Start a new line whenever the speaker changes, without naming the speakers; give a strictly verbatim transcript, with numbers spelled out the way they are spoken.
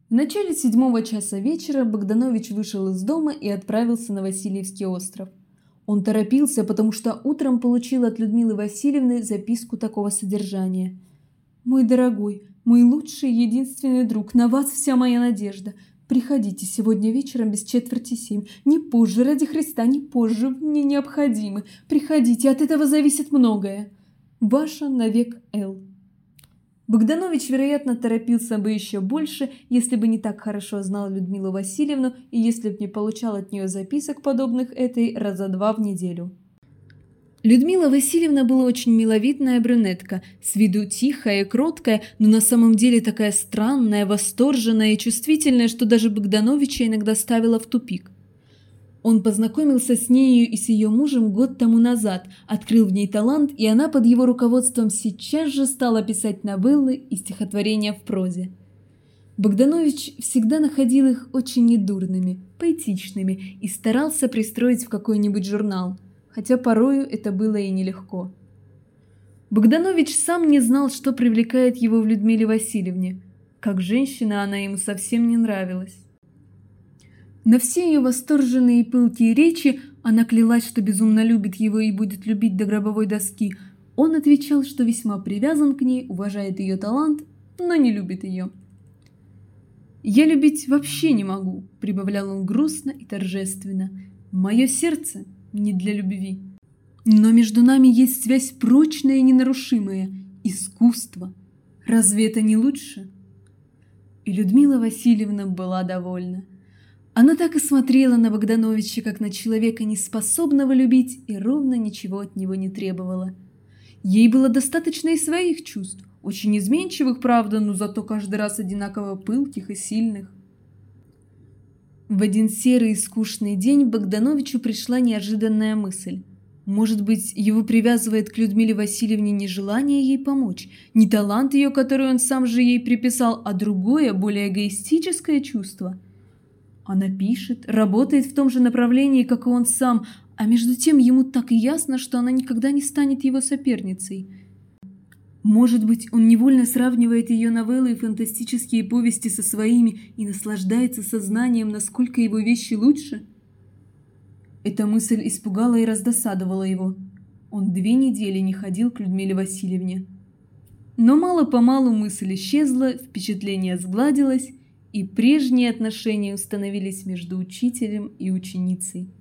В начале седьмого часа вечера Богданович вышел из дома и отправился на Васильевский остров. Он торопился, потому что утром получил от Людмилы Васильевны записку такого содержания. «Мой дорогой, мой лучший и единственный друг, на вас вся моя надежда. Приходите сегодня вечером без четверти семь. Не позже, ради Христа, не позже, вы мне необходимы. Приходите, от этого зависит многое. Ваша навек Л». Богданович, вероятно, торопился бы еще больше, если бы не так хорошо знал Людмилу Васильевну и если бы не получал от нее записок, подобных этой, раза два в неделю. Людмила Васильевна была очень миловидная брюнетка, с виду тихая и кроткая, но на самом деле такая странная, восторженная и чувствительная, что даже Богдановича иногда ставила в тупик. Он познакомился с нею и с ее мужем год тому назад, открыл в ней талант, и она под его руководством сейчас же стала писать новеллы и стихотворения в прозе. Богданович всегда находил их очень недурными, поэтичными и старался пристроить в какой-нибудь журнал, хотя порою это было и нелегко. Богданович сам не знал, что привлекает его в Людмиле Васильевне. Как женщина она ему совсем не нравилась. На все ее восторженные и пылкие речи, она клялась, что безумно любит его и будет любить до гробовой доски. Он отвечал, что весьма привязан к ней, уважает ее талант, но не любит ее. «Я любить вообще не могу», — прибавлял он грустно и торжественно. «Мое сердце не для любви. Но между нами есть связь прочная и ненарушимая — искусство. Разве это не лучше?» И Людмила Васильевна была довольна. Она так и смотрела на Богдановича, как на человека, неспособного любить, и ровно ничего от него не требовала. Ей было достаточно и своих чувств, очень изменчивых, правда, но зато каждый раз одинаково пылких и сильных. В один серый и скучный день Богдановичу пришла неожиданная мысль. Может быть, его привязывает к Людмиле Васильевне не желание ей помочь, не талант ее, который он сам же ей приписал, а другое, более эгоистическое чувство. Она пишет, работает в том же направлении, как и он сам, а между тем ему так ясно, что она никогда не станет его соперницей. Может быть, он невольно сравнивает ее новеллы и фантастические повести со своими и наслаждается сознанием, насколько его вещи лучше? Эта мысль испугала и раздосадовала его. Он две недели не ходил к Людмиле Васильевне. Но мало-помалу мысль исчезла, впечатление сгладилось, и прежние отношения установились между учителем и ученицей.